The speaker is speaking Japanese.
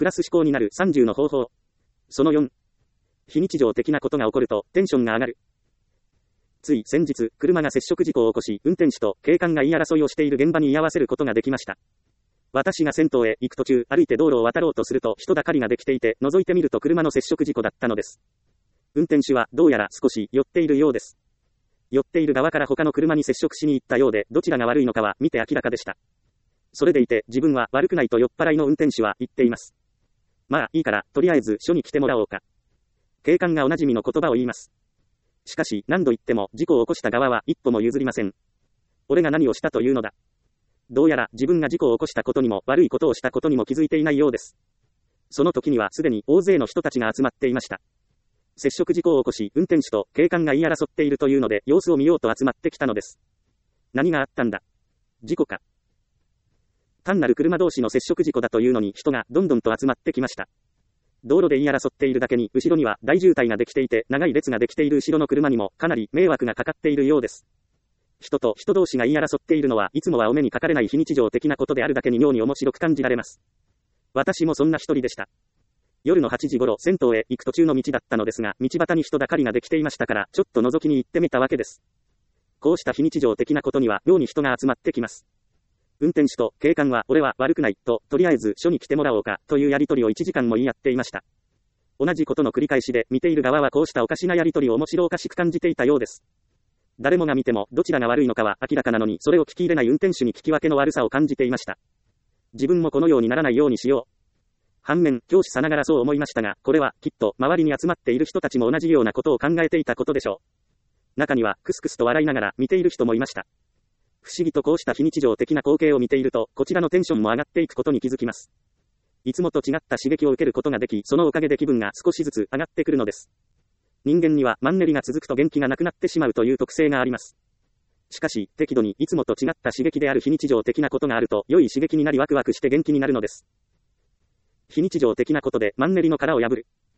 プラス思考になる30の方法。その4。非日常的なことが起こるとテンションが上がる。つい先日、車が接触事故を起こし、運転手と警官が言い争いをしている現場に居合わせることができました。私が銭湯へ行く途中、歩いて道路を渡ろうとすると人だかりができていて、覗いてみると車の接触事故だったのです。運転手はどうやら少し酔っているようです。酔っている側から他の車に接触しに行ったようで、どちらが悪いのかは見て明らかでした。それでいて、自分は悪くないと酔っ払いの運転手は言っています。まあいいから、とりあえず署に来てもらおうか。警官がおなじみの言葉を言います。しかし、何度言っても事故を起こした側は一歩も譲りません。俺が何をしたというのだ。どうやら自分が事故を起こしたことにも悪いことをしたことにも気づいていないようです。その時にはすでに大勢の人たちが集まっていました。接触事故を起こし、運転手と警官が言い争っているというので、様子を見ようと集まってきたのです。何があったんだ。事故か。単なる車同士の接触事故だというのに人がどんどんと集まってきました。道路で言い争っているだけに、後ろには大渋滞ができていて、長い列ができている後ろの車にもかなり迷惑がかかっているようです。人と人同士が言い争っているのはいつもはお目にかかれない非日常的なことであるだけに妙に面白く感じられます。私もそんな一人でした。夜の8時頃、銭湯へ行く途中の道だったのですが、道端に人だかりができていましたから、ちょっと覗きに行ってみたわけです。こうした非日常的なことには妙に人が集まってきます。運転手と警官は俺は悪くないと、とりあえず署に来てもらおうかというやりとりを1時間も言い合っていました。同じことの繰り返しで、見ている側はこうしたおかしなやりとりを面白おかしく感じていたようです。誰もが見てもどちらが悪いのかは明らかなのに、それを聞き入れない運転手に聞き分けの悪さを感じていました。自分もこのようにならないようにしよう。反面、教師さながらそう思いましたが、これはきっと周りに集まっている人たちも同じようなことを考えていたことでしょう。中にはクスクスと笑いながら見ている人もいました。不思議とこうした非日常的な光景を見ていると、こちらのテンションも上がっていくことに気づきます。いつもと違った刺激を受けることができ、そのおかげで気分が少しずつ上がってくるのです。人間にはマンネリが続くと元気がなくなってしまうという特性があります。しかし、適度にいつもと違った刺激である非日常的なことがあると、良い刺激になりワクワクして元気になるのです。非日常的なことでマンネリの殻を破る。